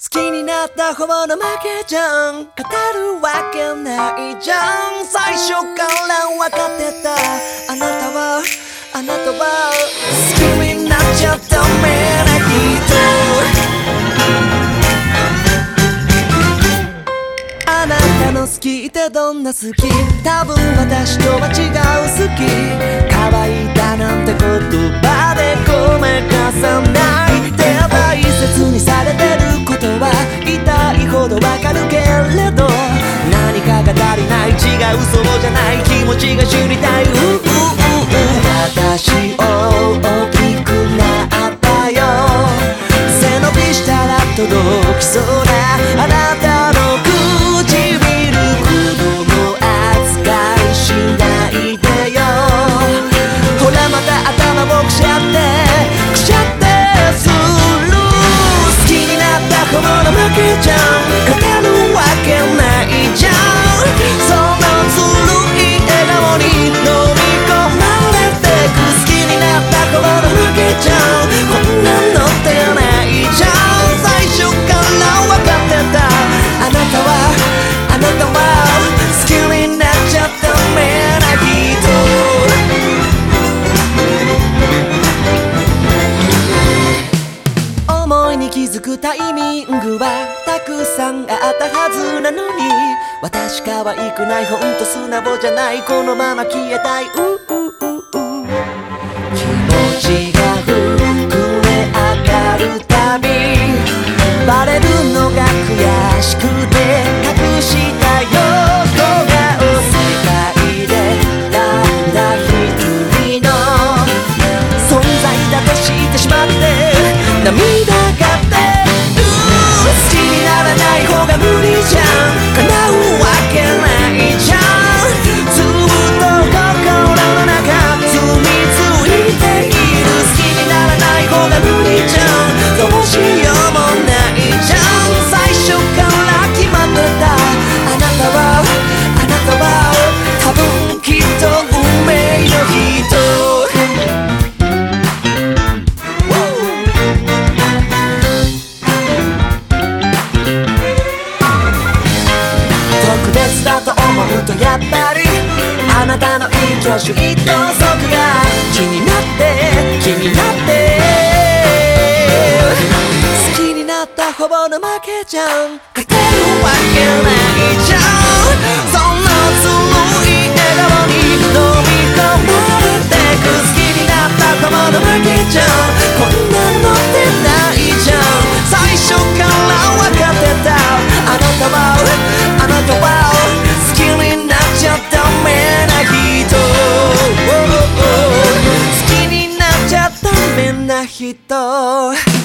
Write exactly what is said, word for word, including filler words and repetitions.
きになった方の負けじゃん、語るわけないじゃん。最初から分かってた、あなたはあなたは好きになっちゃダメな人。あなたの好きってどんな好き？多分私とは違う好き。可愛いだなんて言葉でごまかさないで、大切にされてることは痛いほどわかるけれど、何かが足りない、違うそうじゃない、気持ちが知りたい。うううう私大きくなったよ、背伸びしたら届きそうなあなたの唇、子供扱いしないでよ。ほらまた頭をくしゃってくしゃってする。好きになった方の負けじゃん、語るわけないじゃん。そのずるい笑顔に飲み込まれてく。好きになった方の負けじゃん、こんなのってないじゃん。最初から分かってた、あなたはあなたは好きになっちゃダメな人。思いに気づくタイミングはたくさんあったはずなのに、私可愛くない、ほんと素直じゃない、このまま消えたい。うううう気持ちが膨れ上がるたび、バレるのが悔しくて隠した横顔。世界でたった一人の存在だと知ってしまって涙がってる。好きにならない方が無理じゃん、叶うわけないじゃん。ずっと心の中住み着いている。好きにならない方が無理じゃん、どうしようもないじゃん。最初から決まってた、あなたはあなたは多分きっと運命の人。特別だと思うとやっぱりあなたの一挙手一投足が気になって気になって、好きになったほぼの負けじゃん、勝てるわけないじゃん。そんなずるい笑顔に飲み込まれてく。好きになったほぼの負けじゃん、こんなのってないじゃん。最初から分かってた、あなたはあなたは好きになっちゃダメな人。好きになっちゃダメな人。